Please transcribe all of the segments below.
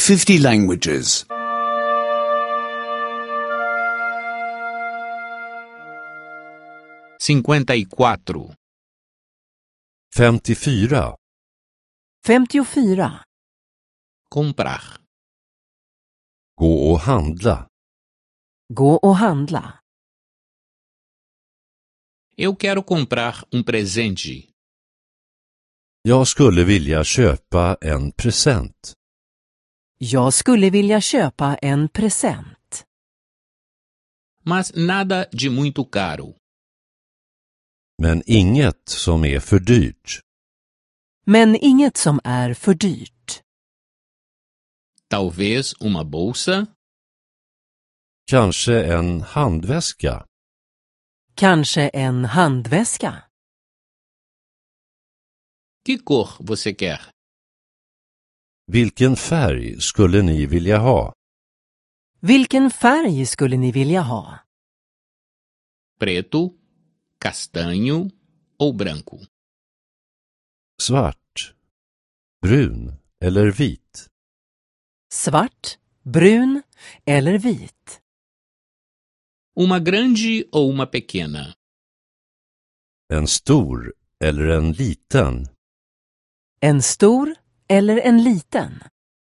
50 languages. 54. 54. 54. Comprar. Gå och handla. Gå och handla. Eu quero comprar presente. Jag skulle vilja köpa en present. Jag skulle vilja köpa en present. Mas nada de muito caro. Men inget som är för dyrt. Men inget som är för dyrt. Talvez uma bolsa. Kanske en handväska. Kanske en handväska. Que cor você quer? Vilken färg skulle ni vilja ha? Vilken färg skulle ni vilja ha? Preto, castanho ou branco? Svart, brun eller vit? Svart, brun eller vit? Uma grande ou uma pequena? En stor eller en liten? En stor eller en liten?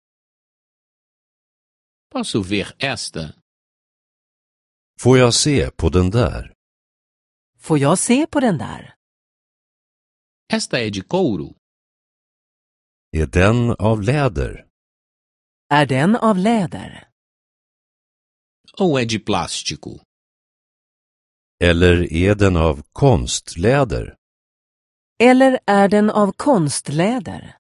Posso ver esta? Får jag se på den där? Får jag se på den där? Esta é de couro. Är den av läder? Är den av läder? Ou é de plástico? Eller är den av konstläder? Eller är den av konstläder?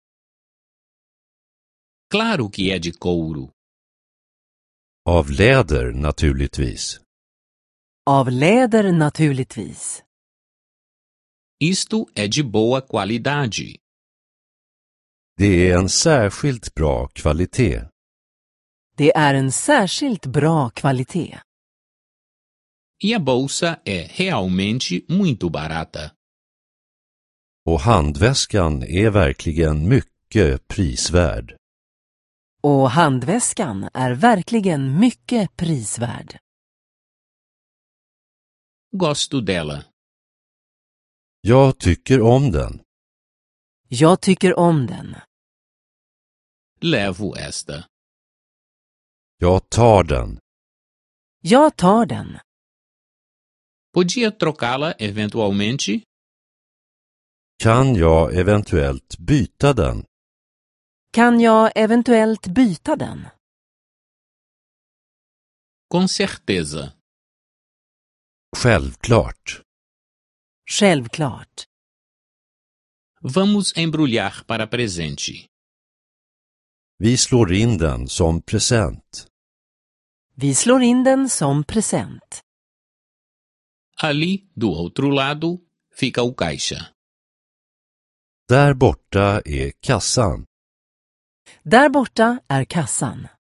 Claro que é de couro. Av läder naturligtvis. Av läder naturligtvis. Isto é de boa qualidade. Det är en särskilt bra kvalitet. Det är en särskilt bra kvalitet. E a bolsa é realmente muito barata. Och handväskan är verkligen mycket prisvärd. Och handväskan är verkligen mycket prisvärd. Gosto dela. Jag tycker om den. Jag tycker om den. Levo esta. Jag tar den. Jag tar den. Podia trocá-la eventualmente? Kan jag eventuellt byta den? Kan jag eventuellt byta den? Com certeza. Självklart. Självklart. Vamos embrulhar para presente. Vi slår in den som present. Vi slår in den som present. Ali, do outro lado, fica o caixa. Där borta är kassan. Där borta är kassan.